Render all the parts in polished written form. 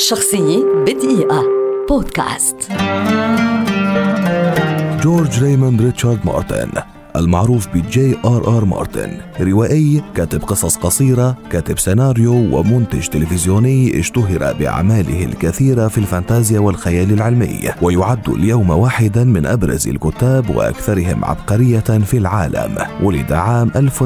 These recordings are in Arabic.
شخصية بدقيقة بودكاست. جورج ريموند ريتشارد مارتن، المعروف بجي آر مارتن، روائي، كاتب قصص قصيرة، كاتب سيناريو ومنتج تلفزيوني، اشتهر بأعماله الكثيرة في الفانتازيا والخيال العلمي، ويعد اليوم واحدا من أبرز الكتاب وأكثرهم عبقرية في العالم. ولد عام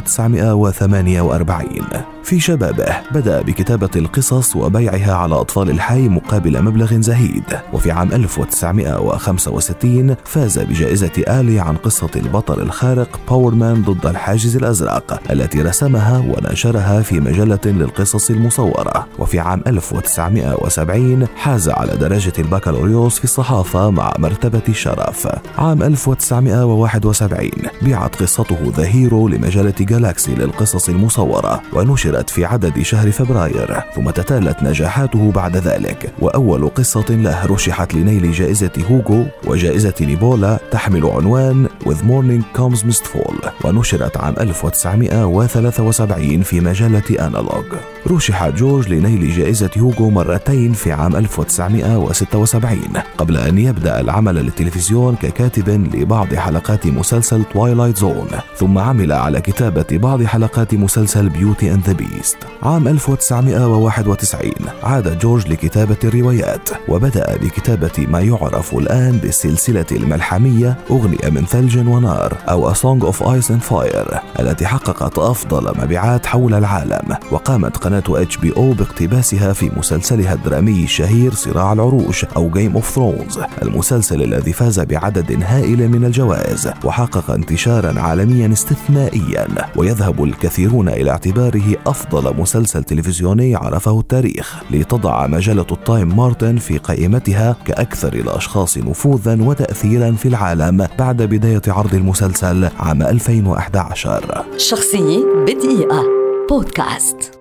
1948. في شبابه بدأ بكتابة القصص وبيعها على أطفال الحي مقابل مبلغ زهيد، وفي عام 1965 فاز بجائزة آلي عن قصة البطل الخارق باورمان ضد الحاجز الأزرق التي رسمها ونشرها في مجلة للقصص المصورة. وفي عام 1970 حاز على درجة البكالوريوس في الصحافة مع مرتبة الشرف. عام 1971 بيعت قصته ذا هيرو لمجلة جالاكسي للقصص المصورة ونشرت في عدد شهر فبراير، ثم تتالت نجاحاته بعد ذلك، وأول قصة له رشحت لنيل جائزة هوغو وجائزة نيبولا تحمل عنوان With Morning Comes Mist Fall، ونشرت عام 1973 في مجلة أنالوج. رشح جورج لنيل جائزة هوغو مرتين في عام 1976 قبل أن يبدأ العمل للتلفزيون ككاتب لبعض حلقات مسلسل تويلايت زون، ثم عمل على كتابة بعض حلقات مسلسل بيوتي أند ذا بيست. عام 1991 عاد جورج لكتابة الروايات، وبدأ بكتابة ما يعرف الآن بالسلسلة الملحمية أغنية من ثلج ونار أو A Song of Ice and Fire، التي حققت أفضل مبيعات حول العالم. وقامت قناة HBO باقتباسها في مسلسلها الدرامي الشهير صراع العروش أو Game of Thrones، المسلسل الذي فاز بعدد هائل من الجوائز وحقق انتشارا عالميا استثنائيا، ويذهب الكثيرون إلى اعتباره أفضل مسلسل تلفزيوني عرفه التاريخ، لتضع مجلة التايم مارتن في قائمتها كأكثر الأشخاص نفوذا وتأثيرا في العالم بعد بداية عرض المسلسل عام 2011. شخصية بدقيقة بودكاست.